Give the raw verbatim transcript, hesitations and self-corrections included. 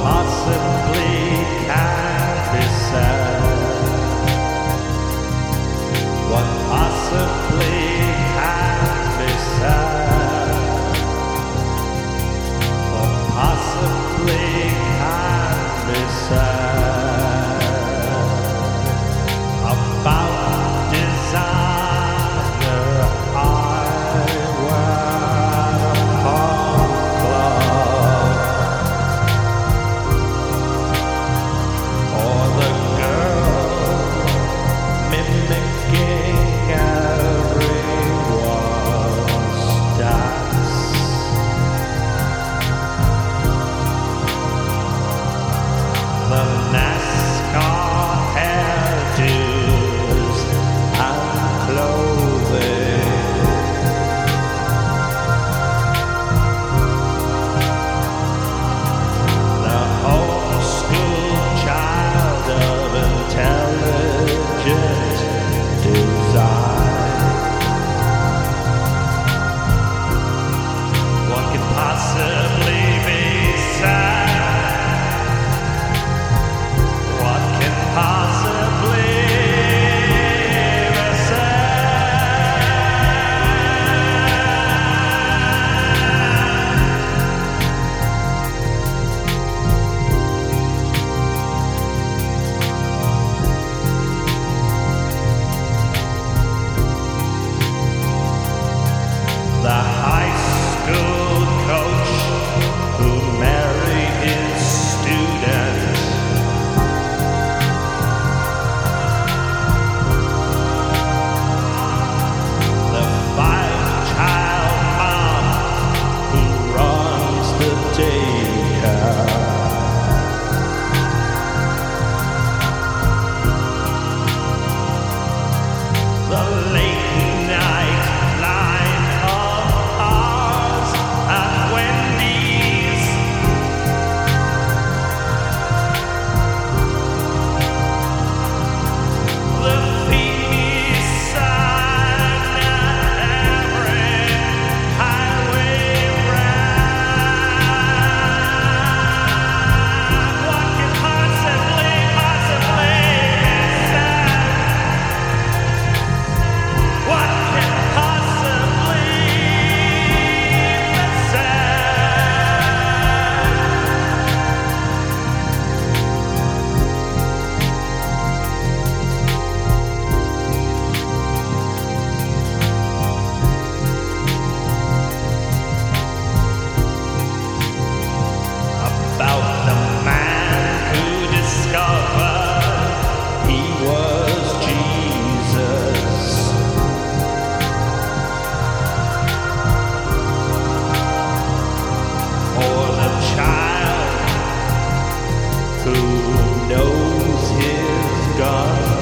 possibly can be said? What possibly can be said? What possibly can be said about designer eyewear at a punk club, or the girl mimicking everyone's dance? The NASCAR hairdos and clothing, the homeschooled child of intelligent design. What could possibly be said? What can possibly be said? The high school coach who married his student, the five-child mom who runs the daycare, the late-night line of cars at Wendy's, the Phoebe sign at every highway ramp. What can possibly, possibly be said? What can possibly be said? About the man who discovered he was Jesus, or the child who knows his gun.